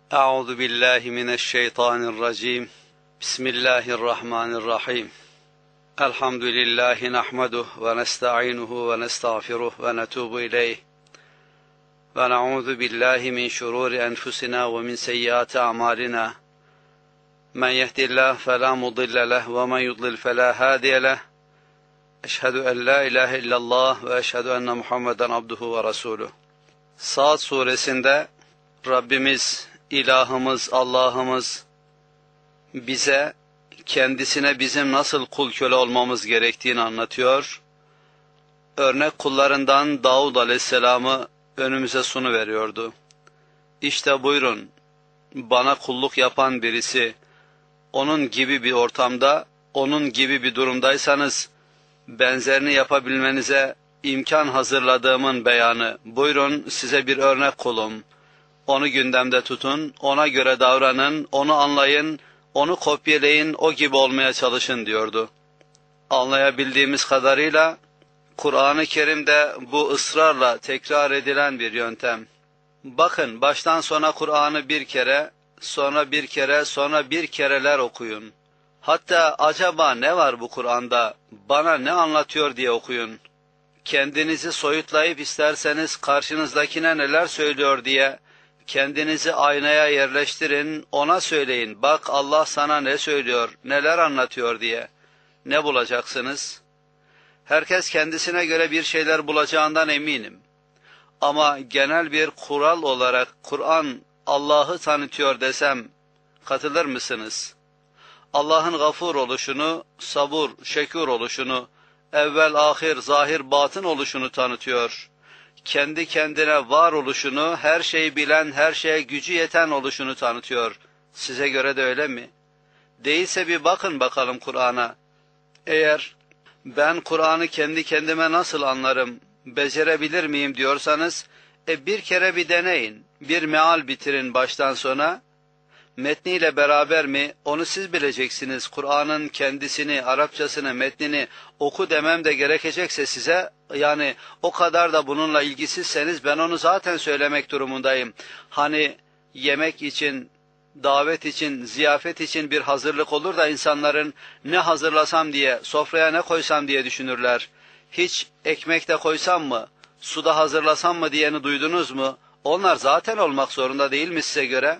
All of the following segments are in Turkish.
Euzu billahi mineşşeytanirracim. Bismillahirrahmanirrahim. Elhamdülillahi nahmeduhu ve nestainuhu ve nestağfiruhu ve netubu ileyh. Ve na'udzu billahi min şururi enfusina ve min seyyiati a'malina. Men yehdihillahu fela mudille leh ve men yudlil fela hadiye leh. Eşhedü en la ilahe illallah ve eşhedü enne Muhammeden abduhu ve resuluh. Saat suresinde Rabbimiz, İlahımız, Allah'ımız bize kendisine bizim nasıl kul köle olmamız gerektiğini anlatıyor. Örnek kullarından Davud Aleyhisselam'ı önümüze sunuveriyordu. İşte buyurun, bana kulluk yapan birisi, onun gibi bir ortamda, onun gibi bir durumdaysanız, benzerini yapabilmenize imkan hazırladığımın beyanı. Buyurun, size bir örnek kulum. Onu gündemde tutun, ona göre davranın, onu anlayın, onu kopyalayın, o gibi olmaya çalışın diyordu. Anlayabildiğimiz kadarıyla Kur'an-ı Kerim'de bu ısrarla tekrar edilen bir yöntem. Bakın, baştan sona Kur'an'ı bir kere, sonra bir kere, sonra bir kereler okuyun. Hatta acaba ne var bu Kur'an'da, bana ne anlatıyor diye okuyun. Kendinizi soyutlayıp isterseniz karşınızdakine neler söylüyor diye kendinizi aynaya yerleştirin, ona söyleyin. Bak Allah sana ne söylüyor, neler anlatıyor diye. Ne bulacaksınız? Herkes kendisine göre bir şeyler bulacağından eminim. Ama genel bir kural olarak Kur'an Allah'ı tanıtıyor desem katılır mısınız? Allah'ın gafur oluşunu, sabur, şekur oluşunu, evvel, ahir, zahir, batın oluşunu tanıtıyor. Kendi kendine var oluşunu, her şeyi bilen, her şeye gücü yeten oluşunu tanıtıyor. Size göre de öyle mi? Değilse bir bakın bakalım Kur'an'a. Eğer ben Kur'an'ı kendi kendime nasıl anlarım, becerebilir miyim diyorsanız, bir kere bir deneyin. Bir meal bitirin baştan sona. Metniyle beraber mi? Onu siz bileceksiniz. Kur'an'ın kendisini, Arapçasını, metnini oku demem de gerekecekse size, yani o kadar da bununla ilgisizseniz ben onu zaten söylemek durumundayım. Hani yemek için, davet için, ziyafet için bir hazırlık olur da insanların ne hazırlasam diye, sofraya ne koysam diye düşünürler. Hiç ekmekte koysam mı, suda hazırlasam mı diyeni duydunuz mu? Onlar zaten olmak zorunda değil mi size göre?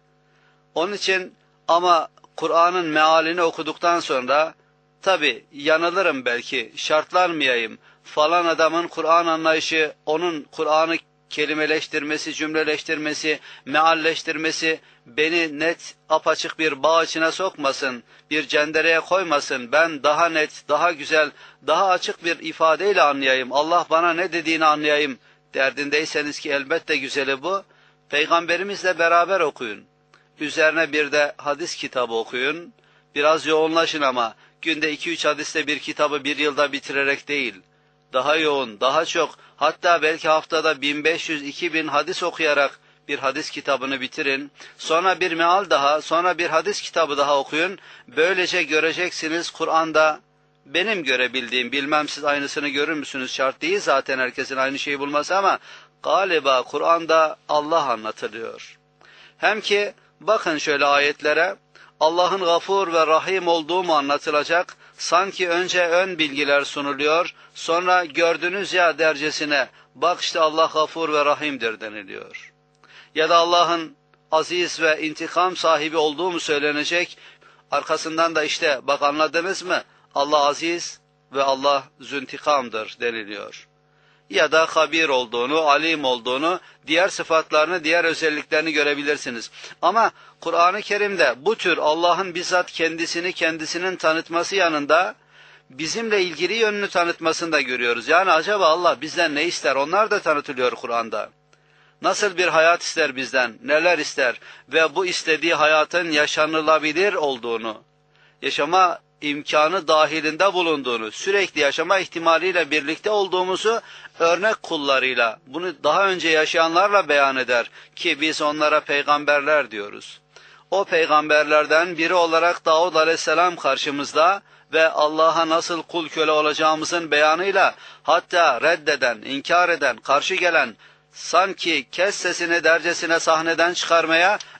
Onun için ama Kur'an'ın mealini okuduktan sonra tabi yanılırım belki, şartlanmayayım. Falan adamın Kur'an anlayışı, onun Kur'an'ı kelimeleştirmesi, cümleleştirmesi, mealleştirmesi beni net, apaçık bir bağ içine sokmasın, bir cendereye koymasın. Ben daha net, daha güzel, daha açık bir ifadeyle anlayayım. Allah bana ne dediğini anlayayım derdindeyseniz ki elbette güzeli bu. Peygamberimizle beraber okuyun. Üzerine bir de hadis kitabı okuyun. Biraz yoğunlaşın ama günde 2-3 hadiste bir kitabı bir yılda bitirerek değil. Daha yoğun, daha çok, hatta belki haftada 1500-2000 hadis okuyarak bir hadis kitabını bitirin. Sonra bir meal daha, sonra bir hadis kitabı daha okuyun. Böylece göreceksiniz Kur'an'da benim görebildiğim, bilmem siz aynısını görür müsünüz, şart değil zaten herkesin aynı şeyi bulması ama galiba Kur'an'da Allah anlatılıyor. Hem ki bakın şöyle ayetlere, Allah'ın gafur ve rahim olduğu mu anlatılacak, sanki önce ön bilgiler sunuluyor, sonra gördünüz ya dercesine, bak işte Allah gafur ve rahimdir deniliyor. Ya da Allah'ın aziz ve intikam sahibi olduğu mu söylenecek, arkasından da işte bak anladınız mı, Allah aziz ve Allah züntikamdır deniliyor. Ya da habir olduğunu, alim olduğunu, diğer sıfatlarını, diğer özelliklerini görebilirsiniz. Ama Kur'an-ı Kerim'de bu tür Allah'ın bizzat kendisinin tanıtması yanında bizimle ilgili yönünü tanıtmasını da görüyoruz. Yani acaba Allah bizden ne ister? Onlar da tanıtılıyor Kur'an'da. Nasıl bir hayat ister bizden, neler ister ve bu istediği hayatın yaşanılabilir olduğunu, yaşama imkanı dahilinde bulunduğunu, sürekli yaşama ihtimaliyle birlikte olduğumuzu örnek kullarıyla, bunu daha önce yaşayanlarla beyan eder ki biz onlara peygamberler diyoruz. O peygamberlerden biri olarak Davud Aleyhisselam karşımızda ve Allah'a nasıl kul köle olacağımızın beyanıyla, hatta reddeden, inkar eden, karşı gelen, sanki kes sesini dercesine sahneden çıkarmaya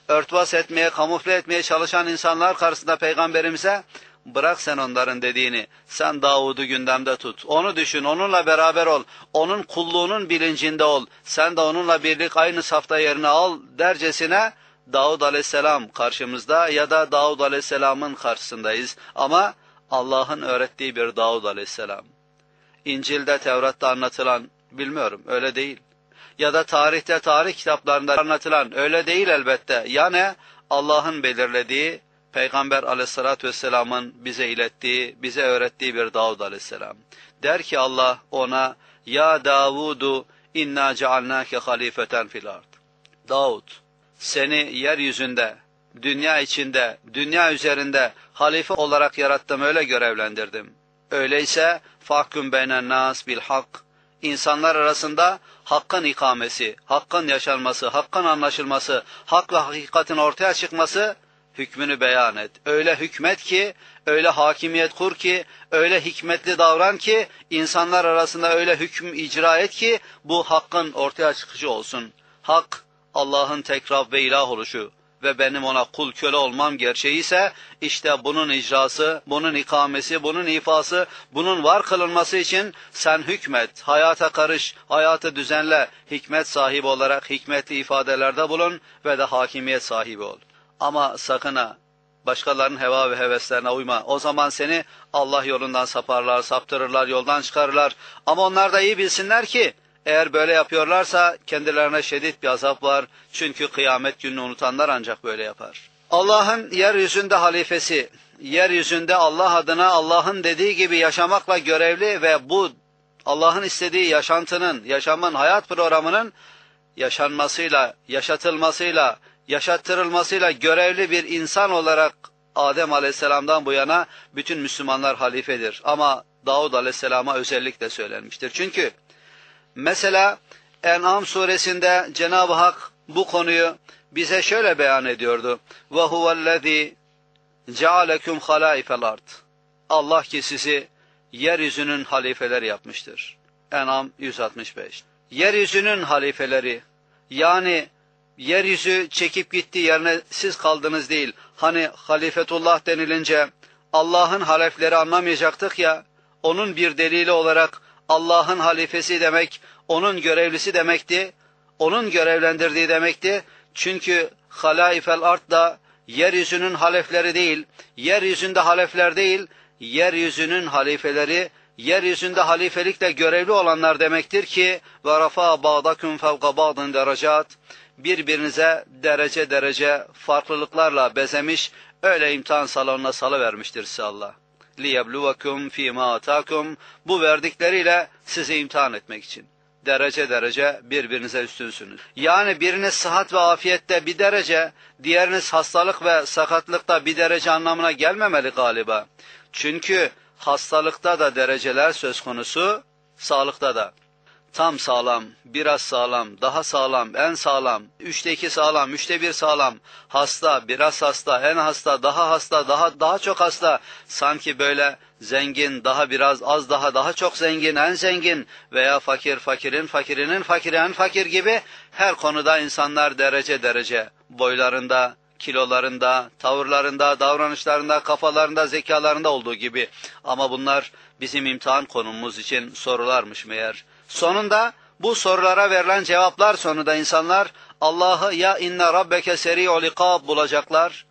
örtbas etmeye, kamufle etmeye çalışan insanlar karşısında Peygamberimize bırak sen onların dediğini, sen Davud'u gündemde tut, onu düşün, onunla beraber ol, onun kulluğunun bilincinde ol, sen de onunla birlik aynı safta yerini al dercesine Davud Aleyhisselam karşımızda ya da Davud Aleyhisselam'ın karşısındayız ama Allah'ın öğrettiği bir Davud Aleyhisselam. İncil'de, Tevrat'ta anlatılan bilmiyorum, öyle değil. Ya da tarihte, tarih kitaplarında anlatılan öyle değil elbette. Yani Allah'ın belirlediği, Peygamber Aleyhisselatü Vesselam'ın bize ilettiği, bize öğrettiği bir Davud Aleyhisselam. Der ki Allah ona, ya Davudu inna cealnâke halifeten fil ard. Davud, seni yeryüzünde, dünya içinde, dünya üzerinde halife olarak yarattım, öyle görevlendirdim. Öyleyse fahkum beynen nas bil hak. İnsanlar arasında hakkın ikamesi, hakkın yaşanması, hakkın anlaşılması, hak ve hakikatin ortaya çıkması, hükmünü beyan et. Öyle hükmet ki, öyle hakimiyet kur ki, öyle hikmetli davran ki, insanlar arasında öyle hüküm icra et ki, bu hakkın ortaya çıkışı olsun. Hak, Allah'ın tek Rab ve ilah oluşu ve benim ona kul köle olmam gerçeği ise, işte bunun icrası, bunun ikamesi, bunun ifası, bunun var kılınması için sen hükmet, hayata karış, hayatı düzenle, hikmet sahibi olarak hikmetli ifadelerde bulun ve de hakimiyet sahibi ol. Ama sakın ha, başkalarının heva ve heveslerine uyma. O zaman seni Allah yolundan saparlar, saptırırlar, yoldan çıkarırlar. Ama onlar da iyi bilsinler ki, eğer böyle yapıyorlarsa kendilerine şiddet bir azap var. Çünkü kıyamet gününü unutanlar ancak böyle yapar. Allah'ın yeryüzünde halifesi, yeryüzünde Allah adına Allah'ın dediği gibi yaşamakla görevli ve bu Allah'ın istediği yaşantının, yaşamın, hayat programının yaşanmasıyla, yaşatılmasıyla, yaşattırılmasıyla görevli bir insan olarak Adem Aleyhisselam'dan bu yana bütün Müslümanlar halifedir. Ama Davud Aleyhisselam'a özellikle söylenmiştir. Çünkü mesela En'am suresinde Cenab-ı Hak bu konuyu bize şöyle beyan ediyordu. وَهُوَ الَّذ۪ي جَعَلَكُمْ خَلَائِفَ الْاَرْضِ. Allah ki sizi yeryüzünün halifeleri yapmıştır. En'am 165. Yeryüzünün halifeleri, yani yeryüzü çekip gitti, yerine siz kaldınız değil. Hani halifetullah denilince Allah'ın halefleri anlamayacaktık ya, onun bir delili olarak Allah'ın halifesi demek, onun görevlisi demekti, onun görevlendirdiği demekti. Çünkü halaifel ard da yeryüzünün halefleri değil, yeryüzünde halefler değil, yeryüzünün halifeleri, yeryüzünde halifelikle görevli olanlar demektir ki ve rafa ba'dakum fevka ba'din derecat, birbirinize derece derece farklılıklarla bezemiş, öyle imtihan salonuna salıvermiştir size Allah. لِيَبْلُوَكُمْ ف۪ي مَا آتَاكُمْ. Bu verdikleriyle sizi imtihan etmek için. Derece derece birbirinize üstünsünüz. Yani biriniz sıhhat ve afiyette bir derece, diğeriniz hastalık ve sakatlıkta bir derece anlamına gelmemeli galiba. Çünkü hastalıkta da dereceler söz konusu, sağlıkta da. Tam sağlam, biraz sağlam, daha sağlam, en sağlam, 3'te 2 sağlam, 3'te 1 sağlam, hasta, biraz hasta, en hasta, daha çok hasta, sanki böyle zengin, daha biraz, az daha çok zengin, en zengin veya fakir, fakirinin fakiri, en fakir gibi her konuda insanlar derece derece, boylarında, kilolarında, tavırlarında, davranışlarında, kafalarında, zekalarında olduğu gibi. Ama bunlar bizim imtihan konumuz için sorularmış meğer. Sonunda bu sorulara verilen cevaplar sonunda insanlar Allah'ı ya inne rabbeke seri'ul ikab bulacaklar.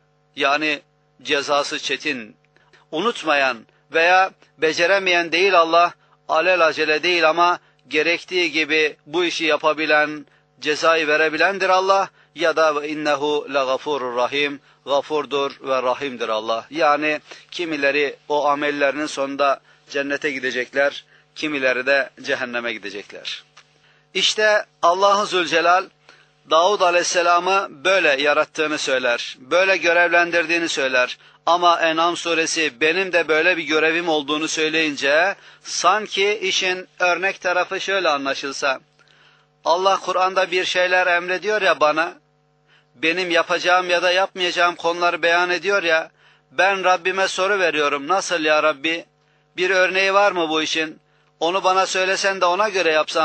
Yani cezası çetin, unutmayan veya beceremeyen değil Allah, alelacele değil ama gerektiği gibi bu işi yapabilen, cezayı verebilendir Allah. Ya da innehu legafurur rahim, gafurdur ve rahimdir Allah. Yani kimileri o amellerinin sonunda cennete gidecekler, kimileri de cehenneme gidecekler. İşte Allah-u Zülcelal Davud Aleyhisselam'ı böyle yarattığını söyler, böyle görevlendirdiğini söyler. Ama En'am suresi benim de böyle bir görevim olduğunu söyleyince sanki işin örnek tarafı şöyle anlaşılsa. Allah Kur'an'da bir şeyler emrediyor ya bana, benim yapacağım ya da yapmayacağım konuları beyan ediyor ya, ben Rabbime soru veriyorum, nasıl ya Rabbi? Bir örneği var mı bu işin? Onu bana söylesen de ona göre yapsam,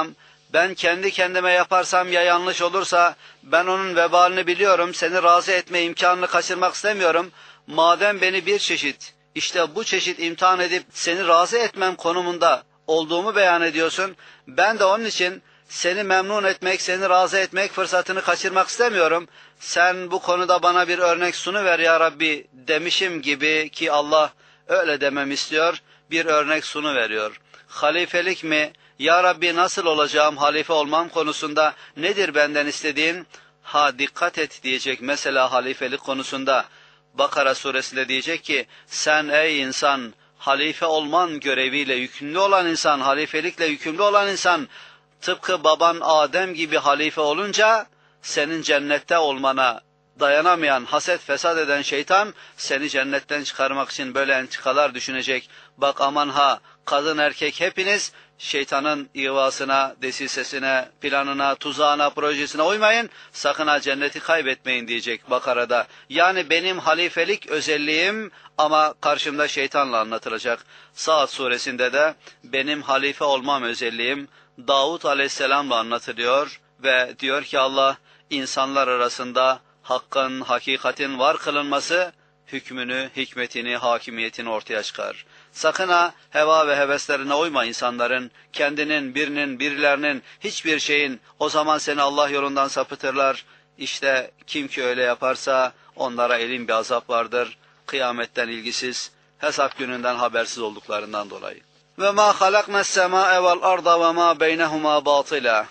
Ben kendi kendime yaparsam ya yanlış olursa ben onun vebalini biliyorum. Seni razı etme imkanını kaçırmak istemiyorum. Madem beni bir çeşit, işte bu çeşit imtihan edip seni razı etmem konumunda olduğumu beyan ediyorsun. Ben de onun için seni memnun etmek, seni razı etmek fırsatını kaçırmak istemiyorum. Sen bu konuda bana bir örnek sunuver ya Rabbi demişim gibi, ki Allah öyle demem istiyor, bir örnek sunuveriyor. Halifelik mi? Ya Rabbi nasıl olacağım, halife olmam konusunda nedir benden istediğin? Ha dikkat et diyecek mesela halifelik konusunda. Bakara suresinde diyecek ki sen ey insan, halife olman göreviyle yükümlü olan insan, halifelikle yükümlü olan insan, tıpkı baban Adem gibi halife olunca senin cennette olmana dayanamayan, haset fesat eden şeytan seni cennetten çıkarmak için böyle entikalar düşünecek. Bak aman ha, kadın erkek hepiniz şeytanın ihvasına, desisesine, planına, tuzağına, projesine uymayın, sakın ha cenneti kaybetmeyin diyecek Bakara'da. Yani benim halifelik özelliğim ama karşımda şeytanla anlatılacak. Saat suresinde de benim halife olmam özelliğim Davud aleyhisselamla anlatılıyor ve diyor ki Allah, insanlar arasında hakkın, hakikatin var kılınması, hükmünü, hikmetini, hakimiyetini ortaya çıkar. Sakın ha heva ve heveslerine uyma insanların, kendinin, birinin, birilerinin, hiçbir şeyin, o zaman seni Allah yolundan sapıtırlar. İşte kim ki öyle yaparsa onlara elin bir azap vardır, kıyametten ilgisiz, hesap gününden habersiz olduklarından dolayı. Ve ma halakna semâe vel arda ve ma beynehuma batila.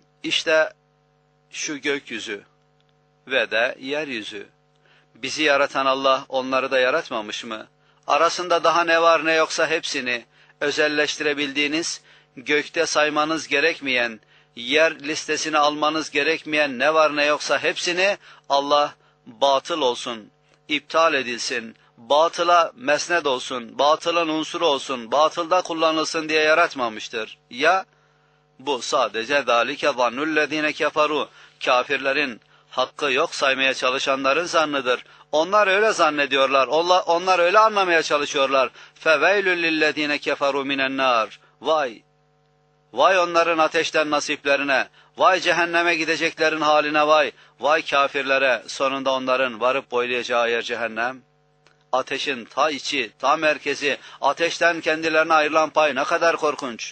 İşte şu gökyüzü ve de yeryüzü. Bizi yaratan Allah onları da yaratmamış mı? Arasında daha ne var ne yoksa hepsini özelleştirebildiğiniz, gökte saymanız gerekmeyen, yer listesini almanız gerekmeyen ne var ne yoksa hepsini Allah batıl olsun, iptal edilsin, batıla mesned olsun, batılın unsuru olsun, batılda kullanılsın diye yaratmamıştır. Ya bu sadece zâlike zannullezîne keferû, kafirlerin, hakkı yok saymaya çalışanların zannıdır. Onlar öyle zannediyorlar, onlar öyle anlamaya çalışıyorlar. فَوَيْلُ لِلَّذ۪ينَ كَفَرُوا مِنَ النَّارِ Vay! Vay onların ateşten nasiplerine, vay cehenneme gideceklerin haline vay, vay kafirlere, sonunda onların varıp boylayacağı yer cehennem. Ateşin ta içi, ta merkezi, ateşten kendilerine ayrılan pay ne kadar korkunç.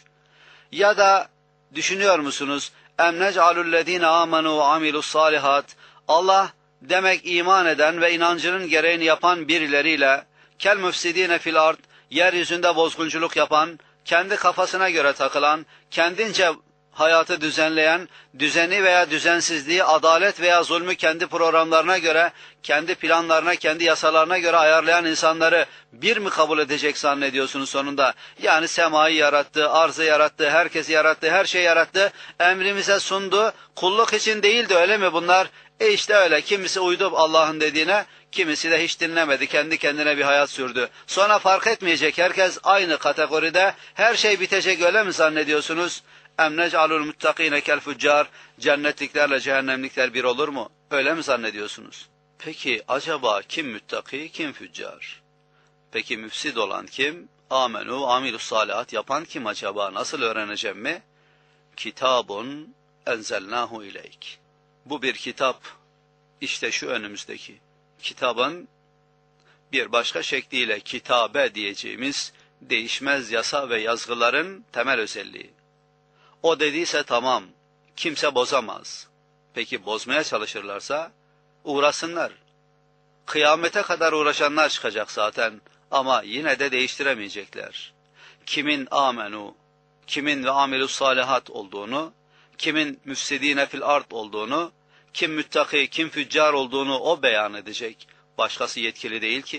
Ya da düşünüyor musunuz? اَمْ نَجْعَلُ الَّذ۪ينَ آمَنُوا وَعَمِلُوا الصَّالِحَاتِ Allah demek iman eden ve inancının gereğini yapan birileriyle kel müfsidine fil ard, yeryüzünde bozgunculuk yapan, kendi kafasına göre takılan, kendince hayatı düzenleyen, düzeni veya düzensizliği, adalet veya zulmü kendi programlarına göre, kendi planlarına, kendi yasalarına göre ayarlayan insanları bir mi kabul edecek zannediyorsunuz sonunda? Yani semayı yarattı, arzı yarattı, herkesi yarattı, her şeyi yarattı, emrimize sundu, kulluk için değildi öyle mi bunlar? İşte öyle, kimisi uydu Allah'ın dediğine, kimisi de hiç dinlemedi, kendi kendine bir hayat sürdü. Sonra fark etmeyecek, herkes aynı kategoride, her şey bitecek öyle mi zannediyorsunuz? اَمْ نَجْعَلُ الْمُتَّقِينَ كَالْفُجَّارِ Cennetliklerle cehennemlikler bir olur mu? Öyle mi zannediyorsunuz? Peki acaba kim müttaki, kim füccar? Peki müfsid olan kim? Amenu, amilus salihat yapan kim acaba? Nasıl öğreneceğim mi? Kitabun enzelnahu ileyk. Bu bir kitap. İşte şu önümüzdeki. Kitabın bir başka şekliyle kitabe diyeceğimiz değişmez yasa ve yazgıların temel özelliği. O dediyse tamam, kimse bozamaz. Peki bozmaya çalışırlarsa uğraşsınlar. Kıyamete kadar uğraşanlar çıkacak zaten ama yine de değiştiremeyecekler. Kimin amenu, kimin ve amilus salihat olduğunu, kimin müfsidine fil ard olduğunu, kim müttaki, kim füccar olduğunu o beyan edecek. Başkası yetkili değil ki.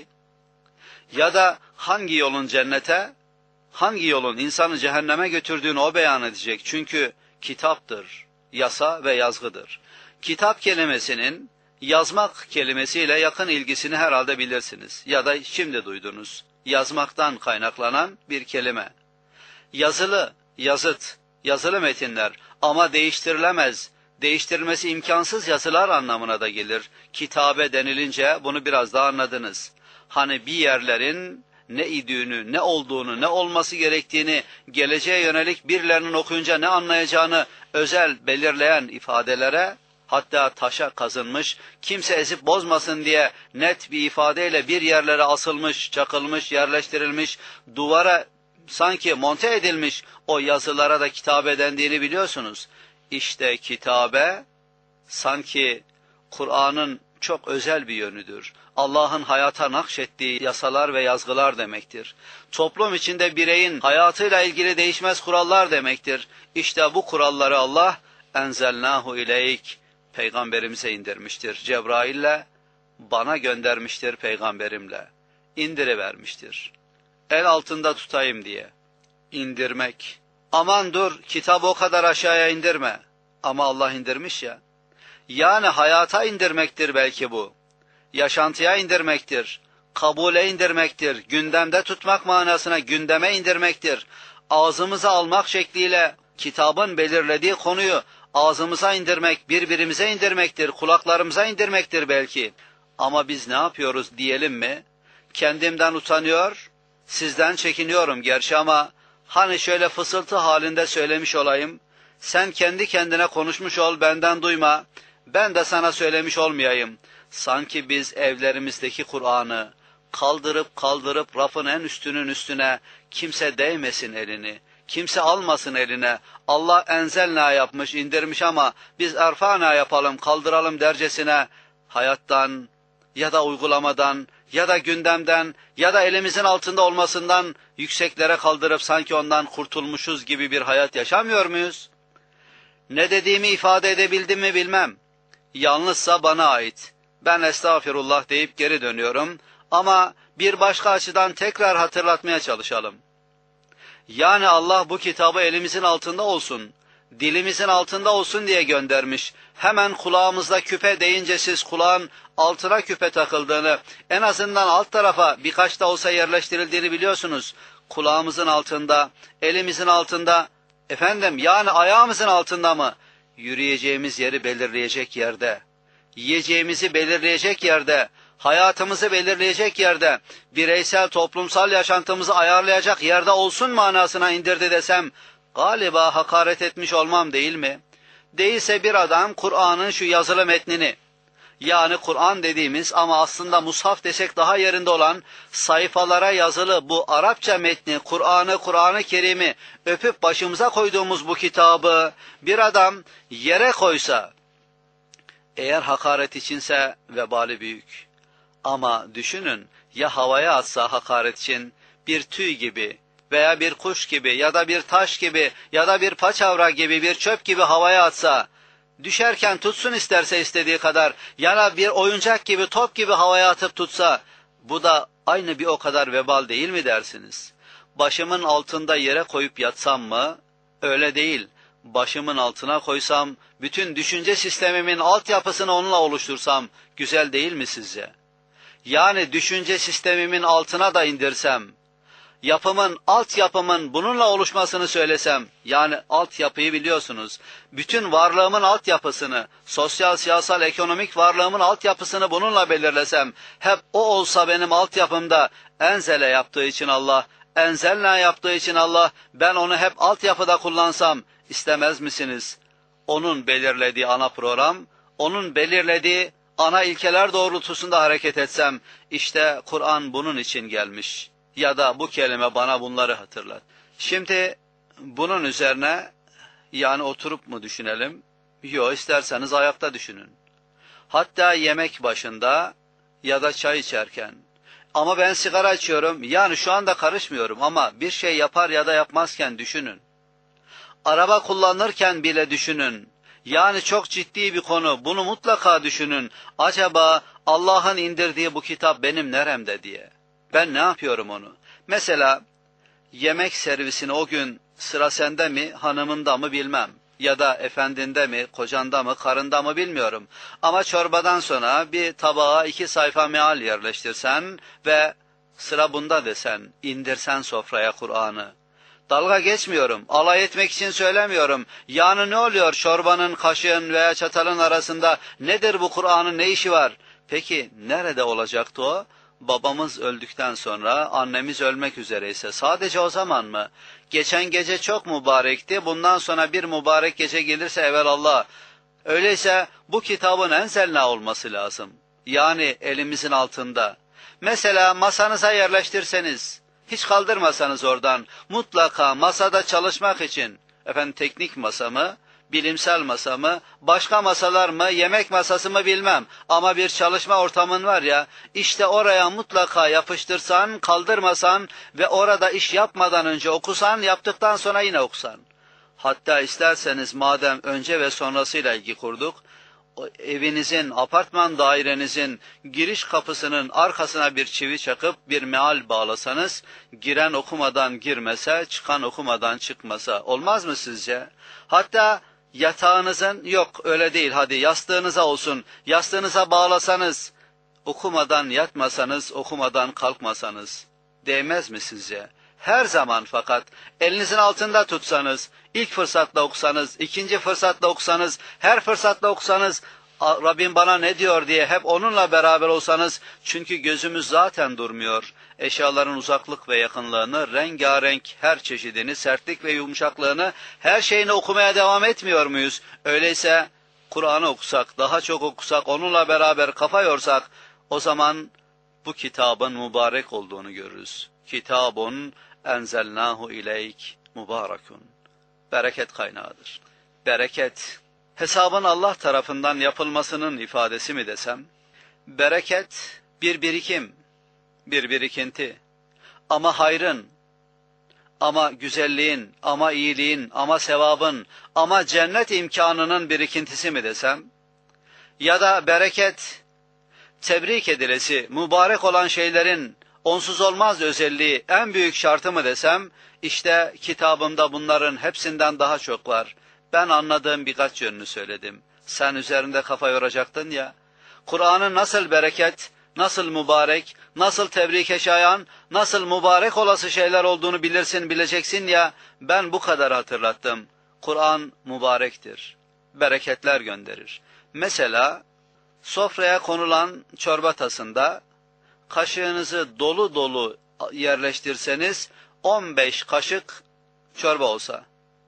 Ya da hangi yolun cennete, hangi yolun insanı cehenneme götürdüğünü o beyan edecek. Çünkü kitaptır, yasa ve yazgıdır. Kitap kelimesinin yazmak kelimesiyle yakın ilgisini herhalde bilirsiniz. Ya da şimdi duydunuz. Yazmaktan kaynaklanan bir kelime. Yazılı, yazıt, yazılı metinler ama değiştirilemez, değiştirilmesi imkansız yazılar anlamına da gelir. Kitabe denilince bunu biraz daha anladınız. Hani bir yerlerin ne idüğünü, ne olduğunu, ne olması gerektiğini, geleceğe yönelik birilerinin okuyunca ne anlayacağını özel belirleyen ifadelere, hatta taşa kazınmış, kimse ezip bozmasın diye net bir ifadeyle bir yerlere asılmış, çakılmış, yerleştirilmiş, duvara sanki monte edilmiş o yazılara da kitabe dendiğini biliyorsunuz. İşte kitabe sanki Kur'an'ın çok özel bir yönüdür. Allah'ın hayata nakşettiği yasalar ve yazgılar demektir. Toplum içinde bireyin hayatıyla ilgili değişmez kurallar demektir. İşte bu kuralları Allah enzelnahu ileyk, peygamberimize indirmiştir. Cebrail'le bana göndermiştir, peygamberimle indirivermiştir. El altında tutayım diye. İndirmek. Aman dur, kitabı o kadar aşağıya indirme. Ama Allah indirmiş ya. Yani hayata indirmektir belki bu. Yaşantıya indirmektir. Kabule indirmektir. Gündemde tutmak manasına gündeme indirmektir. Ağzımıza almak şekliyle kitabın belirlediği konuyu ağzımıza indirmek, birbirimize indirmektir. Kulaklarımıza indirmektir belki. Ama biz ne yapıyoruz diyelim mi? Kendimden utanıyor, sizden çekiniyorum gerçi ama hani şöyle fısıltı halinde söylemiş olayım. Sen kendi kendine konuşmuş ol, benden duyma. Ben de sana söylemiş olmayayım. Sanki biz evlerimizdeki Kur'an'ı kaldırıp rafın en üstünün üstüne kimse değmesin elini, kimse almasın eline. Allah enzelna yapmış, indirmiş ama biz erfana yapalım, kaldıralım dercesine hayattan ya da uygulamadan ya da gündemden ya da elimizin altında olmasından yükseklere kaldırıp sanki ondan kurtulmuşuz gibi bir hayat yaşamıyor muyuz? Ne dediğimi ifade edebildim mi bilmem. Yalnızsa bana ait. Ben estağfirullah deyip geri dönüyorum ama bir başka açıdan tekrar hatırlatmaya çalışalım. Yani Allah bu kitabı elimizin altında olsun, dilimizin altında olsun diye göndermiş. Hemen kulağımızda küpe deyince siz kulağın altına küpe takıldığını, en azından alt tarafa birkaç da olsa yerleştirildiğini biliyorsunuz. Kulağımızın altında, elimizin altında, yani ayağımızın altında mı? Yürüyeceğimiz yeri belirleyecek yerde, yiyeceğimizi belirleyecek yerde, hayatımızı belirleyecek yerde, bireysel toplumsal yaşantımızı ayarlayacak yerde olsun manasına indirdi desem, galiba hakaret etmiş olmam değil mi? Değilse bir adam Kur'an'ın şu yazılı metnini, yani Kur'an dediğimiz ama aslında mushaf desek daha yerinde olan sayfalara yazılı bu Arapça metni, Kur'an-ı Kerim'i öpüp başımıza koyduğumuz bu kitabı bir adam yere koysa, eğer hakaret içinse vebali büyük. Ama düşünün, ya havaya atsa hakaret için bir tüy gibi veya bir kuş gibi ya da bir taş gibi ya da bir paçavra gibi bir çöp gibi havaya atsa, düşerken tutsun isterse istediği kadar ya da bir oyuncak gibi top gibi havaya atıp tutsa, bu da aynı bir o kadar vebal değil mi dersiniz? Başımın altında yere koyup yatsam mı? Öyle değil. Başımın altına koysam, bütün düşünce sistemimin altyapısını onunla oluştursam, güzel değil mi sizce? Yani düşünce sistemimin altına da indirsem, altyapımın bununla oluşmasını söylesem, yani altyapıyı biliyorsunuz, bütün varlığımın altyapısını, sosyal, siyasal, ekonomik varlığımın altyapısını bununla belirlesem, hep o olsa benim altyapımda, enzele yaptığı için Allah, enzelna yaptığı için Allah, ben onu hep altyapıda kullansam, istemez misiniz? Onun belirlediği ana program, onun belirlediği ana ilkeler doğrultusunda hareket etsem, işte Kur'an bunun için gelmiş. Ya da bu kelime bana bunları hatırlat. Şimdi bunun üzerine yani oturup mu düşünelim? Yok, isterseniz ayakta düşünün. Hatta yemek başında ya da çay içerken. Ama ben sigara içiyorum, yani şu anda karışmıyorum ama bir şey yapar ya da yapmazken düşünün. Araba kullanırken bile düşünün. Yani çok ciddi bir konu, bunu mutlaka düşünün. Acaba Allah'ın indirdiği bu kitap benim neremde diye. Ben ne yapıyorum onu? Mesela yemek servisini o gün sıra sende mi, hanımında mı bilmem. Ya da efendinde mi, kocanda mı, karında mı bilmiyorum. Ama çorbadan sonra bir tabağa 2 sayfa meal yerleştirsen ve sıra bunda desen, indirsen sofraya Kur'an'ı. Dalga geçmiyorum, alay etmek için söylemiyorum. Yani ne oluyor çorbanın, kaşığın veya çatalın arasında? Nedir bu Kur'an'ın ne işi var? Peki nerede olacaktı o? babamız öldükten sonra annemiz ölmek üzereyse sadece o zaman mı? Geçen gece çok mübarekti, bundan sonra bir mübarek gece gelirse evelallah. Öyleyse bu kitabın enzelna olması lazım. Yani elimizin altında. Mesela masanıza yerleştirseniz, hiç kaldırmasanız oradan, mutlaka masada çalışmak için, teknik masa mı, bilimsel masa mı, başka masalar mı, yemek masası mı bilmem. Ama bir çalışma ortamın var ya, işte oraya mutlaka yapıştırsan, kaldırmasan ve orada iş yapmadan önce okusan, yaptıktan sonra yine okusan. Hatta isterseniz madem önce ve sonrasıyla ilgi kurduk, evinizin, apartman dairenizin giriş kapısının arkasına bir çivi çakıp bir meal bağlasanız, giren okumadan girmese, çıkan okumadan çıkmasa olmaz mı sizce? Hatta yatağınızın, yok öyle değil, hadi yastığınıza olsun, yastığınıza bağlasanız, okumadan yatmasanız, okumadan kalkmasanız değmez mi sizce? Her zaman fakat elinizin altında tutsanız, ilk fırsatta okusanız, ikinci fırsatta okusanız, her fırsatta okusanız, Rabbim bana ne diyor diye hep onunla beraber olsanız, çünkü gözümüz zaten durmuyor. Eşyaların uzaklık ve yakınlığını, rengarenk her çeşidini, sertlik ve yumuşaklığını, her şeyini okumaya devam etmiyor muyuz? Öyleyse Kur'an'ı okusak, daha çok okusak, onunla beraber kafa yorsak, o zaman bu kitabın mübarek olduğunu görürüz. Kitabun enzelnahu ileyk mübarekun. Bereket kaynağıdır. Bereket, hesabın Allah tarafından yapılmasının ifadesi mi desem? Bereket bir birikim, bir birikinti. Ama hayrın, ama güzelliğin, ama iyiliğin, ama sevabın, ama cennet imkanının birikintisi mi desem? Ya da bereket, tebrik edilesi, mübarek olan şeylerin onsuz olmaz özelliği, en büyük şartı mı desem, işte kitabımda bunların hepsinden daha çok var. Ben anladığım birkaç yönünü söyledim. Sen üzerinde kafa yoracaktın ya. Kur'an'ın nasıl bereket, nasıl mübarek, nasıl tebrike şayan, nasıl mübarek olası şeyler olduğunu bilirsin, bileceksin ya, ben bu kadar hatırlattım. Kur'an mübarektir, bereketler gönderir. Mesela sofraya konulan çorba tasında kaşığınızı dolu dolu yerleştirseniz 15 kaşık çorba olsa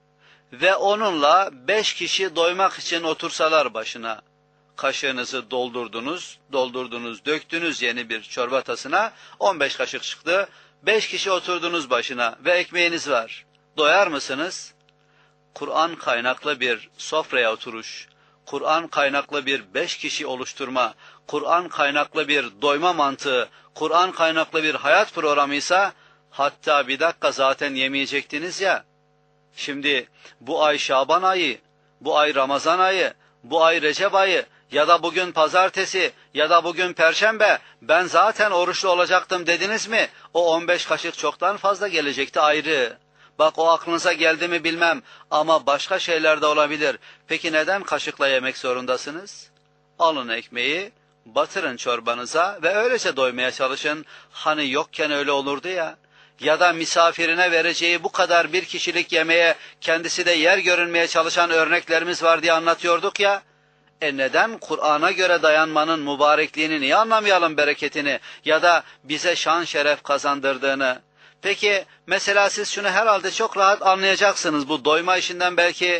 ve onunla 5 kişi doymak için otursalar başına, kaşığınızı doldurdunuz, döktünüz yeni bir çorba tasına, 15 kaşık çıktı, 5 kişi oturdunuz başına ve ekmeğiniz var. Doyar mısınız? Kur'an kaynaklı bir sofraya oturuş, Kur'an kaynaklı bir 5 kişi oluşturma, Kur'an kaynaklı bir doyma mantığı, Kur'an kaynaklı bir hayat programıysa, hatta bir dakika zaten yemeyecektiniz ya, şimdi bu ay Şaban ayı, bu ay Ramazan ayı, bu ay Recep ayı ya da bugün pazartesi ya da bugün perşembe, ben zaten oruçlu olacaktım dediniz mi? O 15 kaşık çoktan fazla gelecekti ayrı. Bak o aklınıza geldi mi bilmem ama başka şeyler de olabilir. Peki neden kaşıkla yemek zorundasınız? Alın ekmeği, batırın çorbanıza ve öylece doymaya çalışın. Hani yokken öyle olurdu ya. Ya da misafirine vereceği bu kadar bir kişilik yemeğe kendisi de yer görünmeye çalışan örneklerimiz var diye anlatıyorduk ya. Neden Kur'an'a göre dayanmanın mübarekliğini niye anlamayalım, bereketini ya da bize şan şeref kazandırdığını? Peki mesela siz şunu herhalde çok rahat anlayacaksınız, bu doyma işinden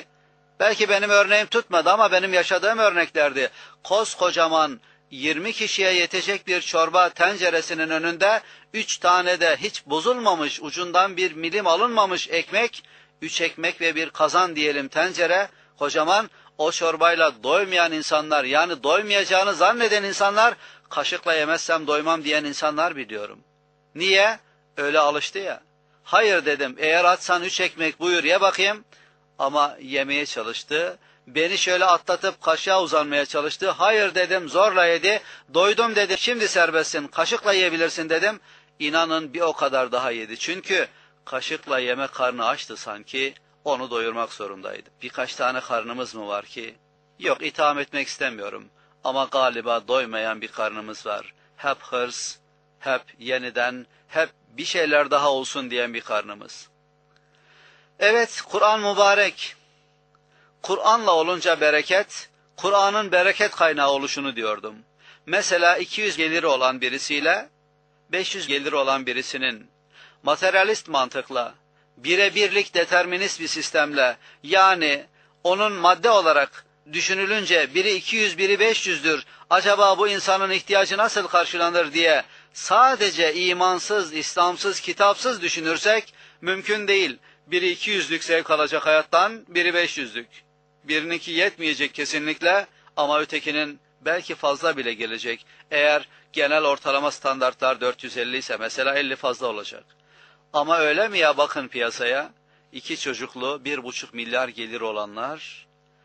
belki benim örneğim tutmadı ama benim yaşadığım örneklerdi. Koskocaman 20 kişiye yetecek bir çorba tenceresinin önünde 3 tane de hiç bozulmamış, ucundan bir milim alınmamış ekmek, 3 ekmek ve bir kazan diyelim tencere, kocaman, o çorbayla doymayan insanlar, yani doymayacağını zanneden insanlar, kaşıkla yemezsem doymam diyen insanlar biliyorum. Niye? Öyle alıştı ya. Hayır dedim, eğer açsan 3 ekmek buyur ye bakayım. Ama yemeye çalıştı. Beni şöyle atlatıp kaşığa uzanmaya çalıştı. Hayır dedim, zorla yedi. Doydum dedim, şimdi serbestsin, kaşıkla yiyebilirsin dedim. İnanın bir o kadar daha yedi. Çünkü kaşıkla yeme karnı açtı sanki. Onu doyurmak zorundaydı. Birkaç tane karnımız mı var ki? Yok, itham etmek istemiyorum. Ama galiba doymayan bir karnımız var. Hep hırs, hep yeniden, hep bir şeyler daha olsun diyen bir karnımız. Evet, Kur'an mübarek. Kur'an'la olunca bereket, Kur'an'ın bereket kaynağı oluşunu diyordum. Mesela 200 geliri olan birisiyle 500 geliri olan birisinin materyalist mantıkla, birebirlik determinist bir sistemle, yani onun madde olarak düşünülünce biri 200 biri 500'dür, acaba bu insanın ihtiyacı nasıl karşılanır diye sadece imansız, İslamsız, kitapsız düşünürsek mümkün değil. Biri 200'lük zevk alacak hayattan, biri 500'lük. Birininki yetmeyecek kesinlikle ama ötekinin belki fazla bile gelecek. Eğer genel ortalama standartlar 450 ise mesela 50 fazla olacak. Ama öyle mi ya, bakın piyasaya, 2 çocuklu 1,5 milyar geliri olanlar,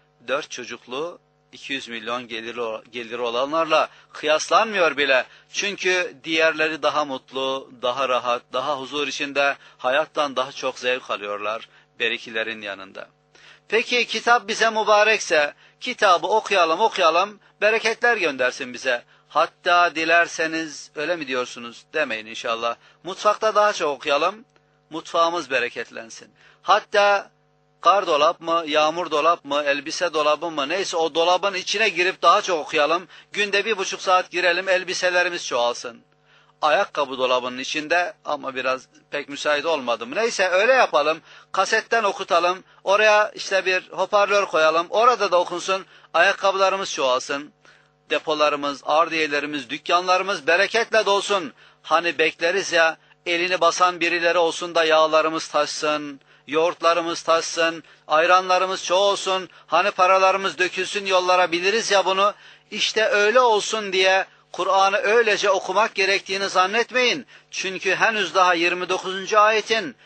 4 çocuklu 200 milyon geliri olanlarla kıyaslanmıyor bile. Çünkü diğerleri daha mutlu, daha rahat, daha huzur içinde, hayattan daha çok zevk alıyorlar berikilerin yanında. Peki kitap bize mübarekse, kitabı okuyalım, bereketler göndersin bize. Hatta dilerseniz, öyle mi diyorsunuz? Demeyin inşallah. Mutfakta daha çok okuyalım, mutfağımız bereketlensin. Hatta kar dolap mı, yağmur dolap mı, elbise dolabı mı, neyse o dolabın içine girip daha çok okuyalım. Günde 1,5 saat girelim, elbiselerimiz çoğalsın. Ayakkabı dolabının içinde, ama biraz pek müsait olmadı mı? Neyse öyle yapalım. Kasetten okutalım. Oraya işte bir hoparlör koyalım. Orada da okunsun. Ayakkabılarımız çoğalsın. Depolarımız, ardiyelerimiz, dükkanlarımız bereketle dolsun. Hani bekleriz ya, elini basan birileri olsun da yağlarımız taşsın, yoğurtlarımız taşsın, ayranlarımız çoğu olsun. Hani paralarımız dökülsün yollara, biliriz ya bunu. İşte öyle olsun diye Kur'an'ı öylece okumak gerektiğini zannetmeyin. Çünkü henüz daha 29. ayetin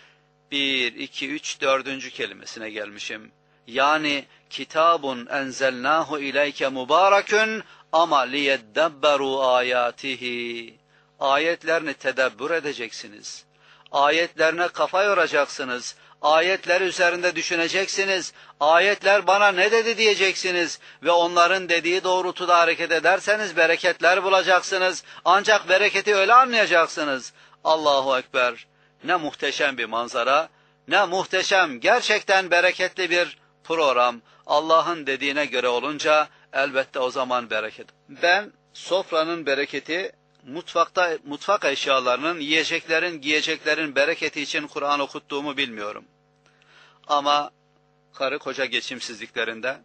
1, 2, 3, 4. kelimesine gelmişim. Yani kitabun enzelnahu ileyke mübarekün ama liyeddebberu ayatihi. Ayetlerini tedebbür edeceksiniz. Ayetlerine kafa yoracaksınız. Ayetler üzerinde düşüneceksiniz. Ayetler bana ne dedi diyeceksiniz. Ve onların dediği doğrultuda hareket ederseniz bereketler bulacaksınız. Ancak bereketi öyle anlayacaksınız. Allahu Ekber. Ne muhteşem bir manzara. Ne muhteşem, gerçekten bereketli bir program. Allah'ın dediğine göre olunca elbette o zaman bereket. Ben sofranın bereketi, mutfak eşyalarının, yiyeceklerin, giyeceklerin bereketi için Kur'an okuttuğumu bilmiyorum. Ama karı koca geçimsizliklerinde,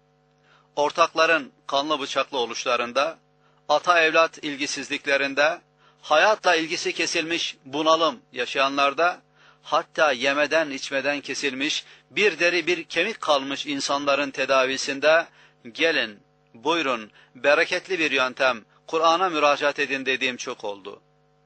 ortakların kanlı bıçaklı oluşlarında, ata evlat ilgisizliklerinde, hayatla ilgisi kesilmiş bunalım yaşayanlarda, hatta yemeden içmeden kesilmiş, bir deri bir kemik kalmış insanların tedavisinde, gelin, buyurun, bereketli bir yöntem, Kur'an'a müracaat edin dediğim çok oldu.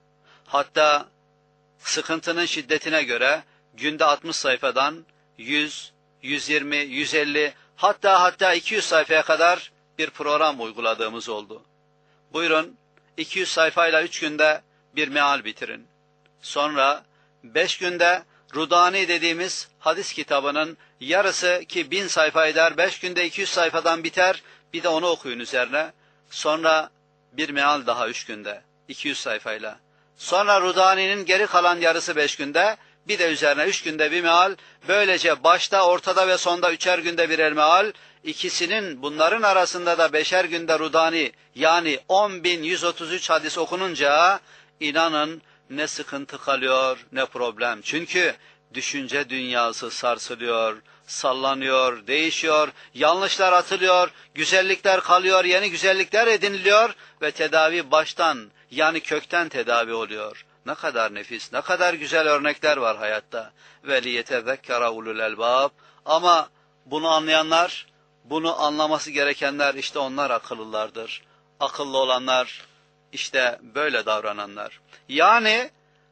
Hatta sıkıntının şiddetine göre günde 60 sayfadan 100, 120, 150, hatta 200 sayfaya kadar bir program uyguladığımız oldu. Buyurun, 200 sayfayla 3 günde bir meal bitirin. Sonra 5 günde Rudani dediğimiz hadis kitabının yarısı, ki 1000 sayfa eder, 5 günde 200 sayfadan biter, bir de onu okuyun üzerine. Sonra bir meal daha 3 günde, 200 sayfayla. Sonra Rudani'nin geri kalan yarısı 5 günde, bir de üzerine 3 günde bir meal. Böylece başta, ortada ve sonda 3'er günde birer meal. İkisinin, bunların arasında da 5'er günde Rudani, yani 10.133 hadis okununca inanın ne sıkıntı kalıyor ne problem. Çünkü düşünce dünyası sarsılıyor, sallanıyor, değişiyor, yanlışlar atılıyor, güzellikler kalıyor, yeni güzellikler ediniliyor ve tedavi baştan, yani kökten tedavi oluyor. Ne kadar nefis, ne kadar güzel örnekler var hayatta. Ve liyetezekkera ulul elbab. Ama bunu anlayanlar, bunu anlaması gerekenler, işte onlar akıllılardır. Akıllı olanlar, işte böyle davrananlar. Yani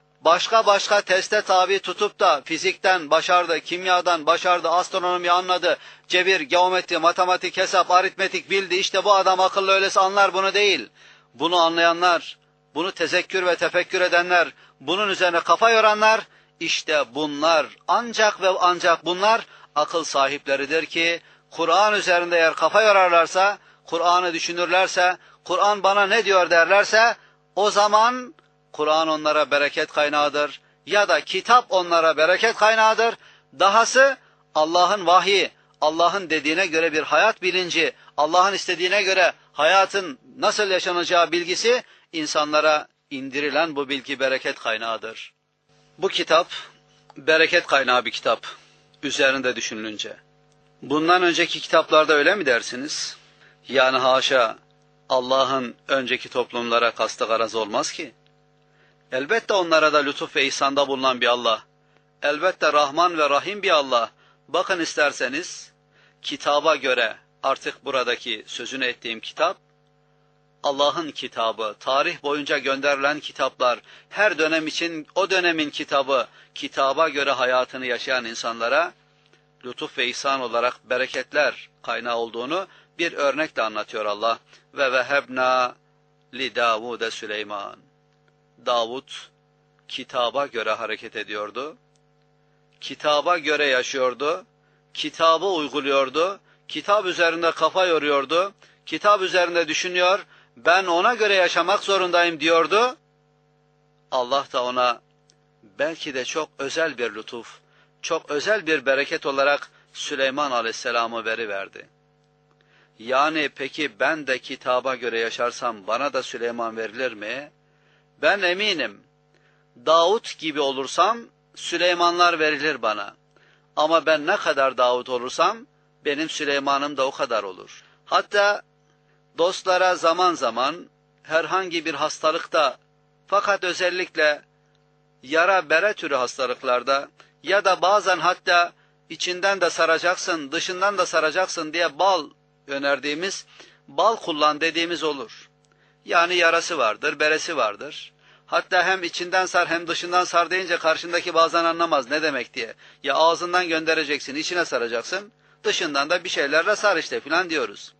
başka teste tabi tutup da fizikten başardı, kimyadan başardı, astronomi anladı, cebir, geometri, matematik, hesap, aritmetik bildi, İşte bu adam akıllı, öylesi anlar bunu değil. Bunu anlayanlar, bunu tezekkür ve tefekkür edenler, bunun üzerine kafa yoranlar, işte bunlar, ancak ve ancak bunlar akıl sahipleridir ki Kur'an üzerinde eğer kafa yorarlarsa, Kur'an'ı düşünürlerse, Kur'an bana ne diyor derlerse, o zaman Kur'an onlara bereket kaynağıdır ya da kitap onlara bereket kaynağıdır. Dahası Allah'ın vahyi, Allah'ın dediğine göre bir hayat bilinci, Allah'ın istediğine göre hayatın nasıl yaşanacağı bilgisi insanlara indirilen bu bilgi bereket kaynağıdır. Bu kitap bereket kaynağı bir kitap üzerinde düşünülünce. Bundan önceki kitaplarda öyle mi dersiniz? Yani haşa, Allah'ın önceki toplumlara kastı garaz olmaz ki. Elbette onlara da lütuf ve ihsanda bulunan bir Allah. Elbette Rahman ve Rahim bir Allah. Bakın isterseniz kitaba göre, artık buradaki sözünü ettiğim kitap, Allah'ın kitabı, tarih boyunca gönderilen kitaplar, her dönem için o dönemin kitabı, kitaba göre hayatını yaşayan insanlara lütuf ve ihsan olarak bereketler kaynağı olduğunu bir örnekle anlatıyor Allah. Ve vehebna li Davud'e Süleyman. Davud kitaba göre hareket ediyordu. Kitaba göre yaşıyordu. Kitabı uyguluyordu. Kitap üzerinde kafa yoruyordu. Kitap üzerinde düşünüyor. Ben ona göre yaşamak zorundayım diyordu. Allah da ona belki de çok özel bir lütuf, çok özel bir bereket olarak Süleyman Aleyhisselam'ı veriverdi. Yani peki ben de kitaba göre yaşarsam bana da Süleyman verilir mi? Ben eminim. Davut gibi olursam Süleymanlar verilir bana. Ama ben ne kadar Davut olursam benim Süleyman'ım da o kadar olur. Hatta dostlara zaman zaman herhangi bir hastalıkta, fakat özellikle yara bere türü hastalıklarda ya da bazen hatta içinden de saracaksın, dışından da saracaksın diye bal önerdiğimiz, bal kullan dediğimiz olur. Yani yarası vardır, beresi vardır. Hatta hem içinden sar hem dışından sar deyince karşındaki bazen anlamaz ne demek diye. Ya ağzından göndereceksin, içine saracaksın, dışından da bir şeylerle sar işte filan diyoruz.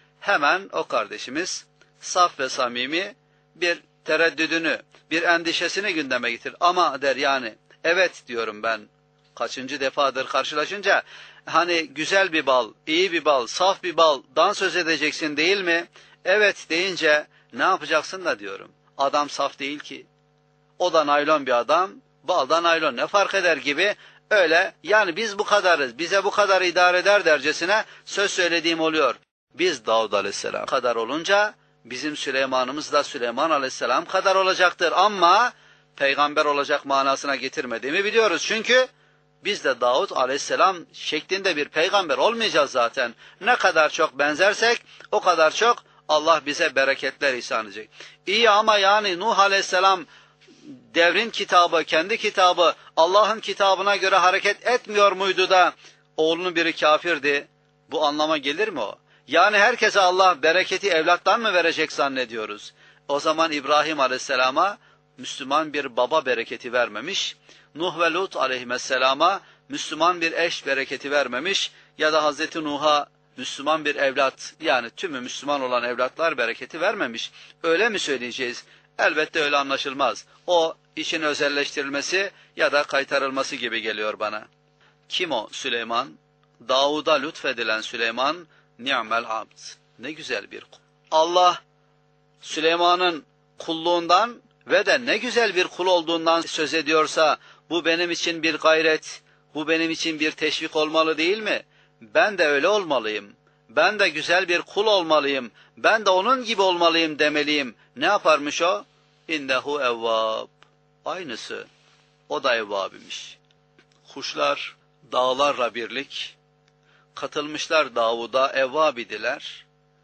Hemen o kardeşimiz saf ve samimi bir tereddüdünü, bir endişesini gündeme getir. Ama der yani, evet diyorum ben, kaçıncı defadır karşılaşınca, hani güzel bir bal, iyi bir bal, saf bir baldan söz edeceksin değil mi? Evet deyince ne yapacaksın da diyorum. Adam saf değil ki. O da naylon bir adam, balda naylon ne fark eder gibi öyle yani biz bu kadarız, bize bu kadar idare eder dercesine söz söylediğim oluyor. Biz Davud Aleyhisselam kadar olunca bizim Süleyman'ımız da Süleyman Aleyhisselam kadar olacaktır ama peygamber olacak manasına getirmediğimi biliyoruz. Çünkü biz de Davud Aleyhisselam şeklinde bir peygamber olmayacağız zaten. Ne kadar çok benzersek o kadar çok Allah bize bereketler ihsan edecek. İyi ama yani Nuh Aleyhisselam devrin kitabı, kendi kitabı, Allah'ın kitabına göre hareket etmiyor muydu da oğlunun biri kafirdi? Bu anlama gelir mi o? Yani herkese Allah bereketi evlattan mı verecek zannediyoruz? O zaman İbrahim Aleyhisselam'a Müslüman bir baba bereketi vermemiş, Nuh ve Lut Aleyhisselam'a Müslüman bir eş bereketi vermemiş ya da Hazreti Nuh'a Müslüman bir evlat, yani tümü Müslüman olan evlatlar bereketi vermemiş. Öyle mi söyleyeceğiz? Elbette öyle anlaşılmaz. O işin özelleştirilmesi ya da kaytarılması gibi geliyor bana. Kim o Süleyman? Davud'a lütfedilen Süleyman, ni'mel abd. Ne güzel bir kul. Allah Süleyman'ın kulluğundan ve de ne güzel bir kul olduğundan söz ediyorsa bu benim için bir gayret, bu benim için bir teşvik olmalı değil mi? Ben de öyle olmalıyım. Ben de güzel bir kul olmalıyım. Ben de onun gibi olmalıyım demeliyim. Ne yaparmış o? İnnehu evvab. Aynısı. O da evvab imiş. Kuşlar dağlarla birlik katılmışlar Davud'a, evvab idiler.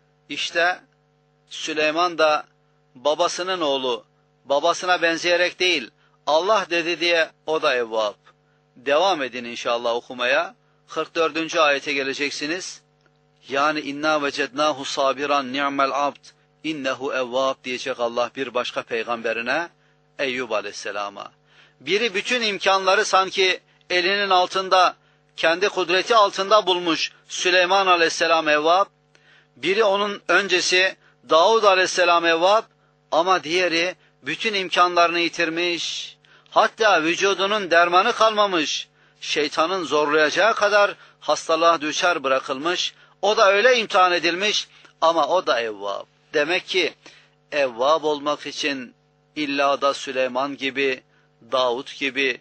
İşte Süleyman da babasının oğlu, babasına benzeyerek değil, Allah dedi diye o da evvab. Devam edin inşallah okumaya. 44. ayete geleceksiniz. Yani inna vecednahu sabiran ni'mel abd innehu evvab diyecek Allah bir başka peygamberine, Eyyub Aleyhisselam'a. Biri bütün imkanları sanki elinin altında, kendi kudreti altında bulmuş Süleyman Aleyhisselam evvab. Biri onun öncesi Davud Aleyhisselam evvab ama diğeri bütün imkanlarını yitirmiş. Hatta vücudunun dermanı kalmamış. Şeytanın zorlayacağı kadar hastalığa düçar bırakılmış. O da öyle imtihan edilmiş ama o da evvab. Demek ki evvab olmak için illa da Süleyman gibi, Davud gibi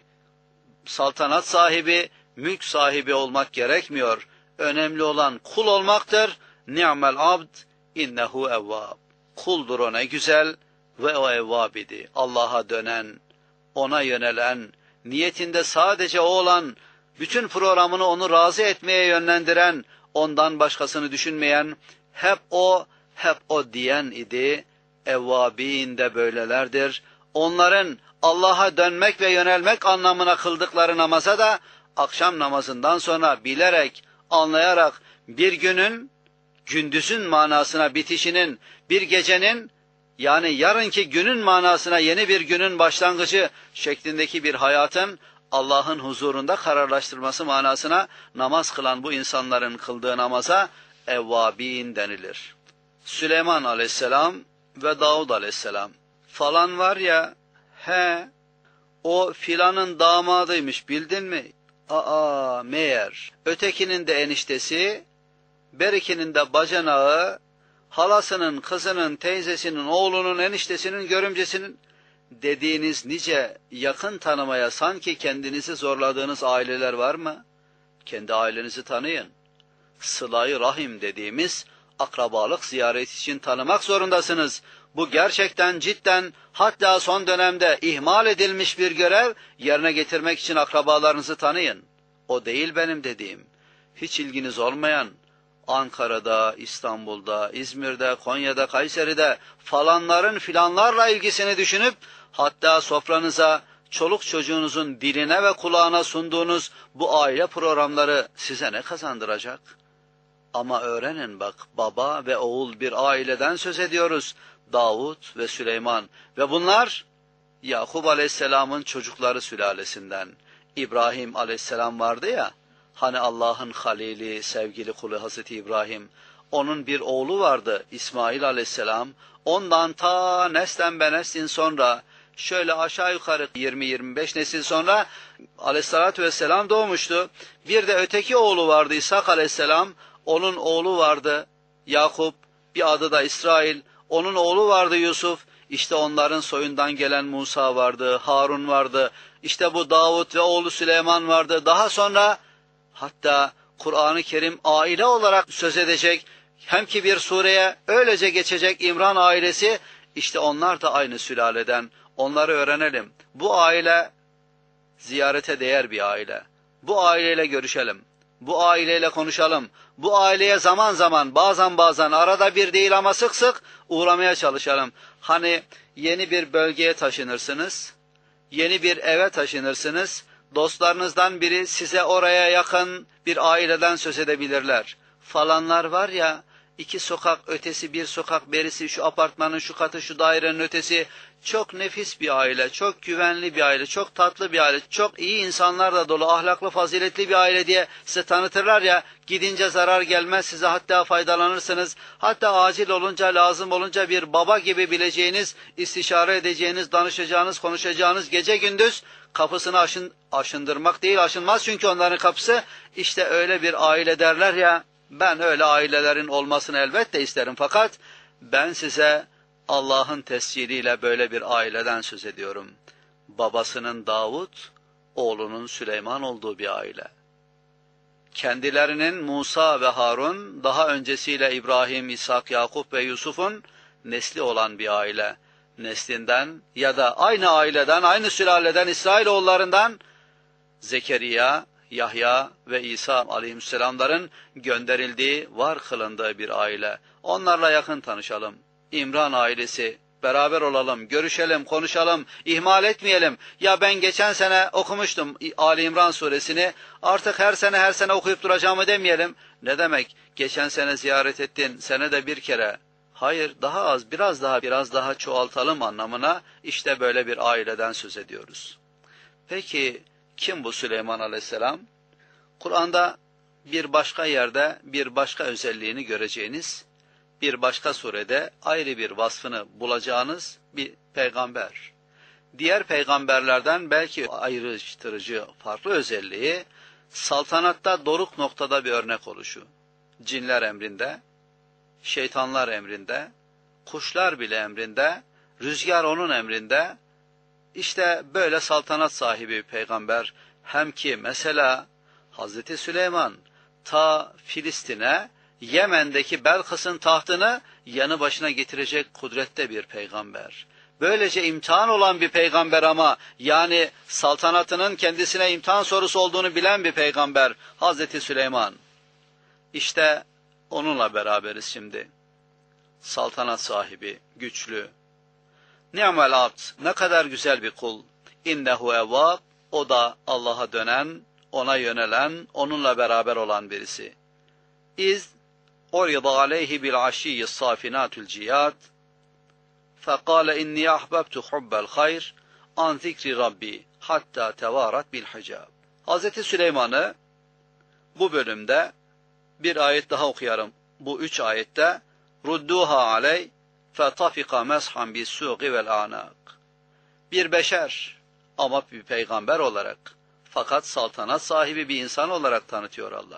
saltanat sahibi, mülk sahibi olmak gerekmiyor. Önemli olan kul olmaktır. Ni'mel abd innehu evvab. Kuldur o ne güzel, ve o evvab idi. Allah'a dönen, ona yönelen, niyetinde sadece o olan, bütün programını onu razı etmeye yönlendiren, ondan başkasını düşünmeyen, hep o diyen idi. Evvabin de böylelerdir. Onların Allah'a dönmek ve yönelmek anlamına kıldıkları namaza da akşam namazından sonra bilerek, anlayarak bir günün, gündüzün manasına bitişinin, bir gecenin, yani yarınki günün manasına yeni bir günün başlangıcı şeklindeki bir hayatın Allah'ın huzurunda kararlaştırması manasına namaz kılan bu insanların kıldığı namaza evvabin denilir. Süleyman aleyhisselam ve Davud aleyhisselam falan var ya, o filanın damadıymış, bildin mi? Meğer ötekinin de eniştesi, berikinin de bacanağı, halasının, kızının, teyzesinin, oğlunun, eniştesinin, görümcesinin dediğiniz nice yakın tanımaya sanki kendinizi zorladığınız aileler var mı? Kendi ailenizi tanıyın. Sıla-i rahim dediğimiz akrabalık ziyaret için tanımak zorundasınız. Bu gerçekten cidden, hatta son dönemde ihmal edilmiş bir görev, yerine getirmek için akrabalarınızı tanıyın. O değil benim dediğim. Hiç ilginiz olmayan, Ankara'da, İstanbul'da, İzmir'de, Konya'da, Kayseri'de falanların filanlarla ilgisini düşünüp, hatta sofranıza, çoluk çocuğunuzun diline ve kulağına sunduğunuz bu aile programları size ne kazandıracak? Ama öğrenin bak, baba ve oğul bir aileden söz ediyoruz. Davud ve Süleyman ve bunlar Yakup aleyhisselamın çocukları sülalesinden. İbrahim aleyhisselam vardı ya, hani Allah'ın halili, sevgili kulu Hazreti İbrahim, onun bir oğlu vardı İsmail aleyhisselam, ondan ta neslen be neslin sonra, şöyle aşağı yukarı 20-25 nesil sonra aleyhissalatü vesselam doğmuştu. Bir de öteki oğlu vardı İshak aleyhisselam, onun oğlu vardı Yakup, bir adı da İsrail, onun oğlu vardı Yusuf, işte onların soyundan gelen Musa vardı, Harun vardı, işte bu Davud ve oğlu Süleyman vardı. Daha sonra hatta Kur'an-ı Kerim aile olarak söz edecek, hem ki bir sureye öylece geçecek İmran ailesi, işte onlar da aynı sülaleden. Onları öğrenelim. Bu aile ziyarete değer bir aile. Bu aileyle görüşelim. Bu aileyle konuşalım. Bu aileye zaman zaman, bazen arada bir değil ama sık sık uğramaya çalışalım. Hani yeni bir bölgeye taşınırsınız, yeni bir eve taşınırsınız, dostlarınızdan biri size oraya yakın bir aileden söz edebilirler. Falanlar var ya, 2 sokak ötesi, 1 sokak berisi, şu apartmanın şu katı, şu dairenin ötesi, çok nefis bir aile, çok güvenli bir aile, çok tatlı bir aile, çok iyi insanlarla dolu, ahlaklı, faziletli bir aile diye size tanıtırlar ya, gidince zarar gelmez size, hatta faydalanırsınız. Hatta acil olunca, lazım olunca bir baba gibi bileceğiniz, istişare edeceğiniz, danışacağınız, konuşacağınız, gece gündüz kapısını aşındırmak değil, aşınmaz çünkü onların kapısı. İşte öyle bir aile derler ya, ben öyle ailelerin olmasını elbette isterim, fakat ben size Allah'ın tesciliyle böyle bir aileden söz ediyorum. Babasının Davud, oğlunun Süleyman olduğu bir aile. Kendilerinin Musa ve Harun, daha öncesiyle İbrahim, İshak, Yakup ve Yusuf'un nesli olan bir aile. Neslinden ya da aynı aileden, aynı sülaleden, İsrailoğullarından Zekeriya, Yahya ve İsa aleyhisselamların gönderildiği, var kılındığı bir aile. Onlarla yakın tanışalım. İmran ailesi, beraber olalım, görüşelim, konuşalım, ihmal etmeyelim. Ya ben geçen sene okumuştum Ali İmran suresini, artık her sene okuyup duracağımı demeyelim. Ne demek? Geçen sene ziyaret ettin, senede bir kere. Hayır, daha az, biraz daha çoğaltalım anlamına, işte böyle bir aileden söz ediyoruz. Peki kim bu Süleyman aleyhisselam? Kur'an'da bir başka yerde bir başka özelliğini göreceğiniz, bir başka surede ayrı bir vasfını bulacağınız bir peygamber. Diğer peygamberlerden belki ayrıştırıcı farklı özelliği, saltanatta doruk noktada bir örnek oluşu. Cinler emrinde, şeytanlar emrinde, kuşlar bile emrinde, rüzgar onun emrinde. İşte böyle saltanat sahibi bir peygamber. Hem ki mesela Hazreti Süleyman ta Filistin'e, Yemen'deki Belkıs'ın tahtını yanı başına getirecek kudrette bir peygamber. Böylece imtihan olan bir peygamber ama yani saltanatının kendisine imtihan sorusu olduğunu bilen bir peygamber Hazreti Süleyman. İşte onunla beraberiz şimdi. Saltanat sahibi, güçlü. Ni'mel abd, ne kadar güzel bir kul. İnnehu evvab, o da Allah'a dönen, ona yönelen, onunla beraber olan birisi. İz urida aleyhi bil aşiyyi safinatül ciyad fekale inni ahbabtu hubbel hayr an zikri rabbi hatta tevarat bil hicab. Hazreti Süleyman'ı bu bölümde bir ayet daha okuyarım. Bu 3 ayette rudduha aley fetafika meshan bis suqi vel anak. Bir beşer ama bir peygamber olarak fakat saltanat sahibi bir insan olarak tanıtıyor Allah.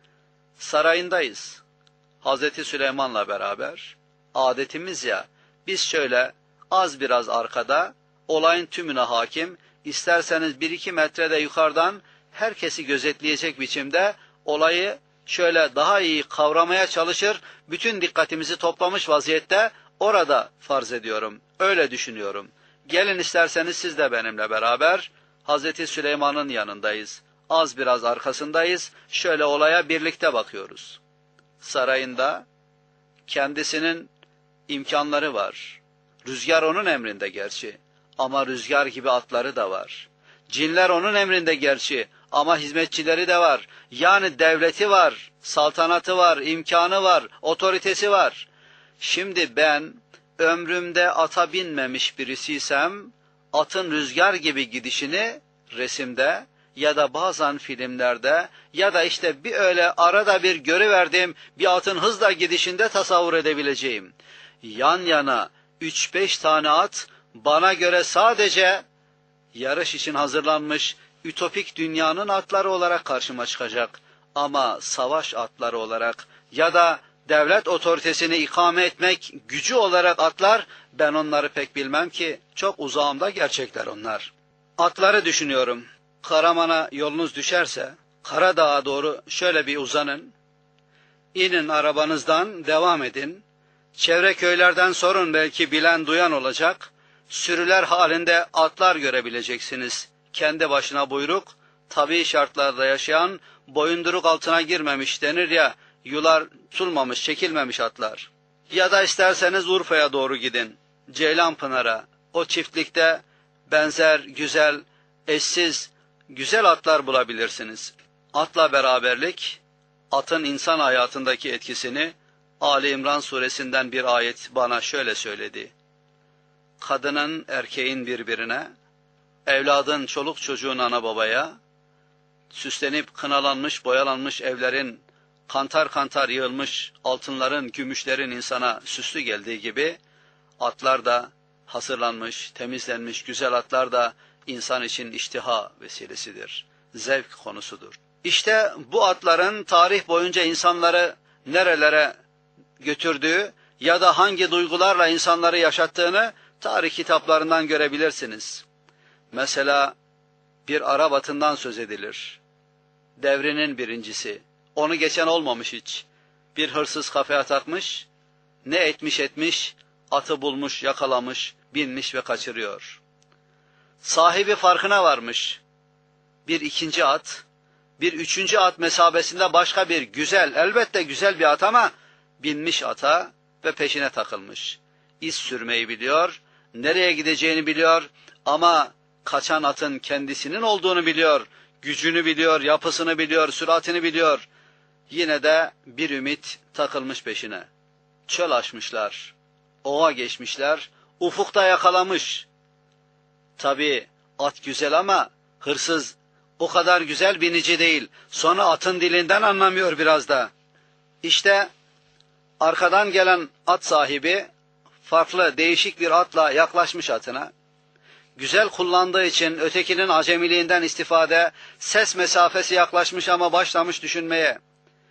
Sarayındayız. Hazreti Süleyman'la beraber adetimiz ya biz şöyle az biraz arkada olayın tümüne hakim, isterseniz 1-2 metrede yukarıdan herkesi gözetleyecek biçimde olayı şöyle daha iyi kavramaya çalışır, bütün dikkatimizi toplamış vaziyette orada farz ediyorum, öyle düşünüyorum. Gelin isterseniz siz de benimle beraber Hazreti Süleyman'ın yanındayız. Az biraz arkasındayız, şöyle olaya birlikte bakıyoruz. Sarayında kendisinin imkanları var. Rüzgar onun emrinde gerçi ama rüzgar gibi atları da var. Cinler onun emrinde gerçi ama hizmetçileri de var. Yani devleti var, saltanatı var, imkanı var, otoritesi var. Şimdi ben ömrümde ata binmemiş birisiysem atın rüzgar gibi gidişini resimde ya da bazen filmlerde ya da işte bir öyle arada bir görüverdiğim bir atın hızla gidişinde tasavvur edebileceğim. Yan yana 3-5 tane at bana göre sadece yarış için hazırlanmış ütopik dünyanın atları olarak karşıma çıkacak. Ama savaş atları olarak ya da devlet otoritesini ikame etmek gücü olarak atlar, ben onları pek bilmem ki, çok uzağımda gerçekler onlar. Atları düşünüyorum. Karaman'a yolunuz düşerse Karadağ'a doğru şöyle bir uzanın. İnin arabanızdan, devam edin. Çevre köylerden sorun, belki bilen duyan olacak. Sürüler halinde atlar görebileceksiniz. Kendi başına buyruk, tabii şartlarda yaşayan, boyunduruk altına girmemiş denir ya, yular tutulmamış, çekilmemiş atlar. Ya da isterseniz Urfa'ya doğru gidin. Ceylanpınar'a, o çiftlikte benzer, güzel, eşsiz, güzel atlar bulabilirsiniz. Atla beraberlik, atın insan hayatındaki etkisini Ali İmran suresinden bir ayet bana şöyle söyledi. Kadının, erkeğin birbirine, evladın, çoluk çocuğun ana babaya, süslenip kınalanmış, boyalanmış evlerin, kantar kantar yığılmış altınların, gümüşlerin insana süslü geldiği gibi, atlar da hazırlanmış, temizlenmiş güzel atlar da insan için iştiha vesilesidir, zevk konusudur. İşte bu atların tarih boyunca insanları nerelere götürdüğü ya da hangi duygularla insanları yaşattığını tarih kitaplarından görebilirsiniz. Mesela bir Arap atından söz edilir. Devrinin birincisi. Onu geçen olmamış hiç. Bir hırsız kafaya takmış, ne etmiş, atı bulmuş, yakalamış, binmiş ve kaçırıyor. Sahibi farkına varmış. Bir ikinci at, bir üçüncü at mesabesinde başka bir güzel, elbette güzel bir at ama binmiş ata ve peşine takılmış. İz sürmeyi biliyor, nereye gideceğini biliyor ama kaçan atın kendisinin olduğunu biliyor, gücünü biliyor, yapısını biliyor, süratini biliyor. Yine de bir ümit takılmış peşine. Çöl aşmışlar, ova geçmişler, ufukta yakalamış. Tabii at güzel ama hırsız o kadar güzel binici değil. Sonra atın dilinden anlamıyor biraz da. İşte arkadan gelen at sahibi farklı, değişik bir atla yaklaşmış atına. Güzel kullandığı için ötekinin acemiliğinden istifade, ses mesafesi yaklaşmış ama başlamış düşünmeye.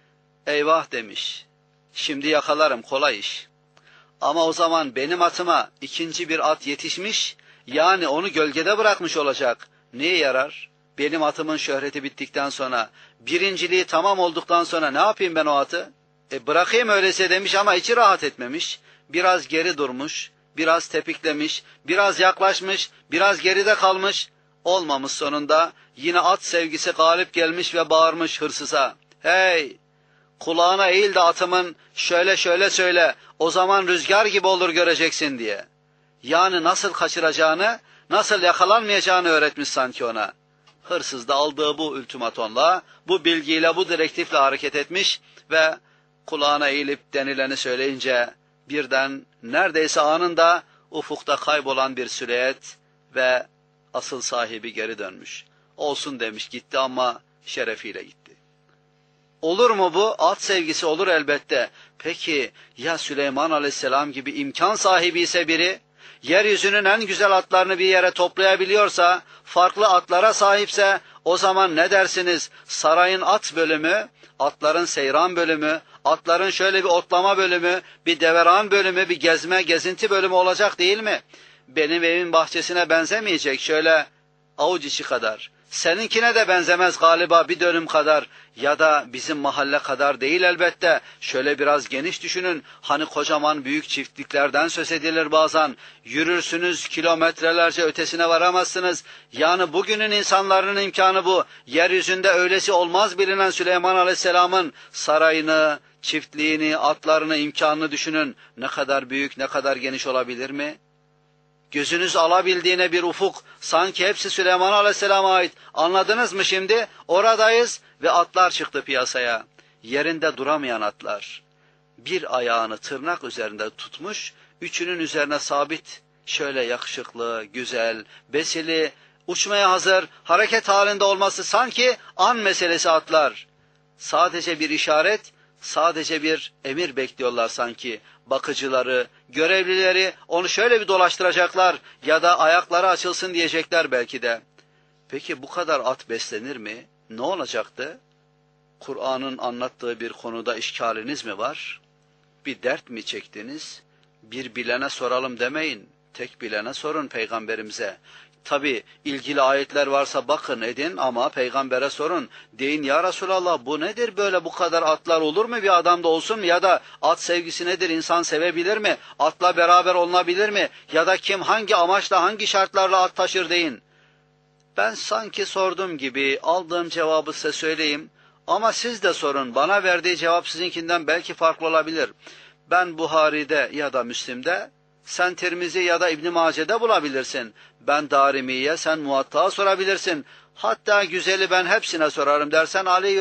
Eyvah demiş, şimdi yakalarım, kolay iş. Ama o zaman benim atıma ikinci bir at yetişmiş, yani onu gölgede bırakmış olacak. Neye yarar? Benim atımın şöhreti bittikten sonra, birinciliği tamam olduktan sonra ne yapayım ben o atı? Bırakayım öyleyse demiş ama içi rahat etmemiş. Biraz geri durmuş, biraz tepiklemiş, biraz yaklaşmış, biraz geride kalmış. Olmamış sonunda yine at sevgisi galip gelmiş ve bağırmış hırsıza. Hey! Kulağına eğil de atımın şöyle şöyle söyle, o zaman rüzgar gibi olur göreceksin diye. Yani nasıl kaçıracağını, nasıl yakalanmayacağını öğretmiş sanki ona. Hırsız da aldığı bu ultimatonla, bu bilgiyle, bu direktifle hareket etmiş ve kulağına eğilip denileni söyleyince birden neredeyse anında ufukta kaybolan bir silüet ve asıl sahibi geri dönmüş. Olsun demiş, gitti ama şerefiyle gitti. Olur mu bu? At sevgisi olur elbette. Peki ya Süleyman Aleyhisselam gibi imkan sahibi ise biri, yeryüzünün en güzel atlarını bir yere toplayabiliyorsa, farklı atlara sahipse, o zaman ne dersiniz? Sarayın at bölümü, atların seyran bölümü, atların şöyle bir otlama bölümü, bir deveran bölümü, bir gezme, gezinti bölümü olacak değil mi? Benim evin bahçesine benzemeyecek, şöyle avuç içi kadar. Seninkine de benzemez galiba, bir dönüm kadar ya da bizim mahalle kadar değil elbette. Şöyle biraz geniş düşünün. Hani kocaman büyük çiftliklerden söz edilir bazen. Yürürsünüz, kilometrelerce ötesine varamazsınız. Yani bugünün insanların imkanı bu. Yeryüzünde öylesi olmaz bilinen Süleyman Aleyhisselam'ın sarayını, çiftliğini, atlarını, imkanını düşünün. Ne kadar büyük, ne kadar geniş olabilir mi? Gözünüz alabildiğine bir ufuk, sanki hepsi Süleyman Aleyhisselam'a ait. Anladınız mı şimdi? Oradayız ve atlar çıktı piyasaya. Yerinde duramayan atlar. Bir ayağını tırnak üzerinde tutmuş, üçünün üzerine sabit, şöyle yakışıklı, güzel, besili, uçmaya hazır, hareket halinde olması sanki an meselesi atlar. Sadece bir işaret, sadece bir emir bekliyorlar sanki. Bakıcıları, görevlileri onu şöyle bir dolaştıracaklar ya da ayakları açılsın diyecekler belki de. Peki bu kadar at beslenir mi? Ne olacaktı? Kur'an'ın anlattığı bir konuda işgaliniz mi var? Bir dert mi çektiniz? Bir bilene soralım demeyin. Tek bilene sorun peygamberimize. Tabi ilgili ayetler varsa bakın edin ama peygambere sorun. Deyin ya Resulallah, bu nedir böyle, bu kadar atlar olur mu, bir adamda olsun mu? Ya da at sevgisi nedir, insan sevebilir mi? Atla beraber olunabilir mi? Ya da kim hangi amaçla, hangi şartlarla at taşır deyin. Ben sanki sordum gibi aldığım cevabı size söyleyeyim. Ama siz de sorun, bana verdiği cevap sizinkinden belki farklı olabilir. Ben Buhari'de ya da Müslim'de, sen Tirmizi ya da İbn Mace'de bulabilirsin. Ben Darimi'ye, sen Muvatta'ya sorabilirsin. Hatta güzeli ben hepsine sorarım dersen Ali